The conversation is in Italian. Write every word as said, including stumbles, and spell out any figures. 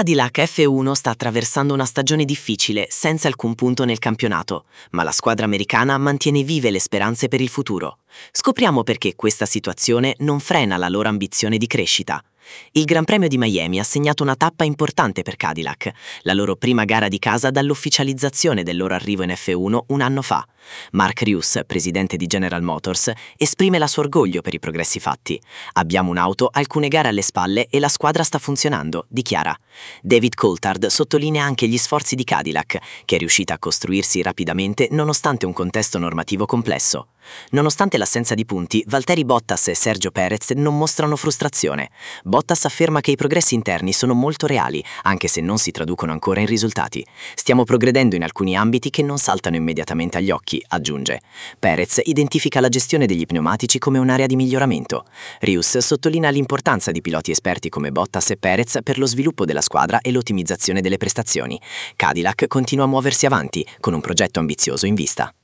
Cadillac F uno sta attraversando una stagione difficile, senza alcun punto nel campionato, ma la squadra americana mantiene vive le speranze per il futuro. Scopriamo perché questa situazione non frena la loro ambizione di crescita. Il Gran Premio di Miami ha segnato una tappa importante per Cadillac, la loro prima gara di casa dall'ufficializzazione del loro arrivo in F uno un anno fa. Mark Rius, presidente di General Motors, esprime il suo orgoglio per i progressi fatti. Abbiamo un'auto, alcune gare alle spalle e la squadra sta funzionando, dichiara. David Coulthard sottolinea anche gli sforzi di Cadillac, che è riuscita a costruirsi rapidamente nonostante un contesto normativo complesso. Nonostante l'assenza di punti, Valtteri Bottas e Sergio Perez non mostrano frustrazione. Bottas afferma che i progressi interni sono molto reali, anche se non si traducono ancora in risultati. Stiamo progredendo in alcuni ambiti che non saltano immediatamente agli occhi, aggiunge. Perez identifica la gestione degli pneumatici come un'area di miglioramento. Rius sottolinea l'importanza di piloti esperti come Bottas e Perez per lo sviluppo della squadra e l'ottimizzazione delle prestazioni. Cadillac continua a muoversi avanti, con un progetto ambizioso in vista.